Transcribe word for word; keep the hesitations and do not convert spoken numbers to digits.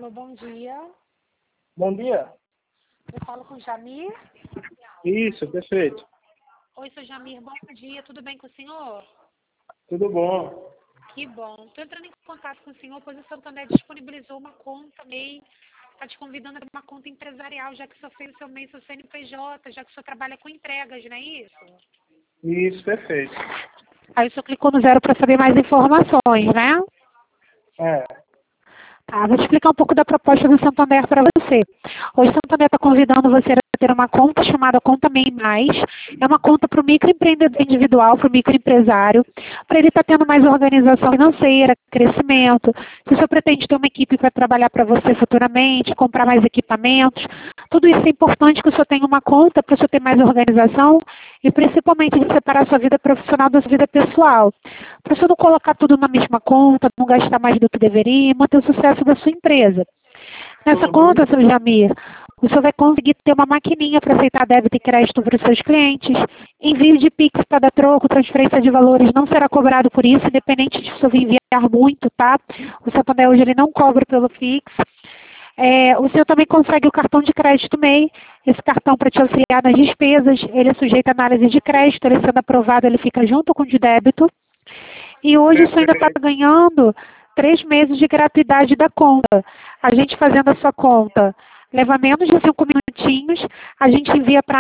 Alô, bom dia. Bom dia. Eu falo com o Jamir. Isso, perfeito. Oi, seu Jamir, bom dia. Tudo bem com o senhor? Tudo bom. Que bom. Estou entrando em contato com o senhor, pois o Santander disponibilizou uma conta M E I. Está te convidando para uma conta empresarial, já que o senhor fez o seu M E I, seu C N P J, já que o senhor trabalha com entregas, não é isso? Isso, perfeito. Aí o senhor clicou no zero para saber mais informações, né? É. Tá, vou te explicar um pouco da proposta do Santander para você. Hoje o Santander está convidando você a ter uma conta chamada Conta M E I Mais. É uma conta para o microempreendedor individual, para o microempresário, para ele estar tendo mais organização financeira, crescimento. Se o senhor pretende ter uma equipe para trabalhar para você futuramente, comprar mais equipamentos, tudo isso é importante que o senhor tenha uma conta para o senhor ter mais organização e principalmente de separar sua vida profissional da sua vida pessoal. Para o senhor não colocar tudo na mesma conta, não gastar mais do que deveria e manter o sucesso da sua empresa. Nessa Uhum. conta, seu Jamir, o senhor vai conseguir ter uma maquininha para aceitar débito e crédito para os seus clientes. Envio de Pix para dar troco, transferência de valores não será cobrado por isso, independente de se o senhor enviar muito, tá? O Santander hoje ele não cobra pelo Pix. É, o senhor também consegue o cartão de crédito M E I, esse cartão para te auxiliar nas despesas, ele é sujeito à análise de crédito, ele sendo aprovado, ele fica junto com o de débito. E hoje o senhor ainda está ganhando três meses de gratuidade da conta. A gente fazendo a sua conta leva menos de cinco minutinhos, a gente envia para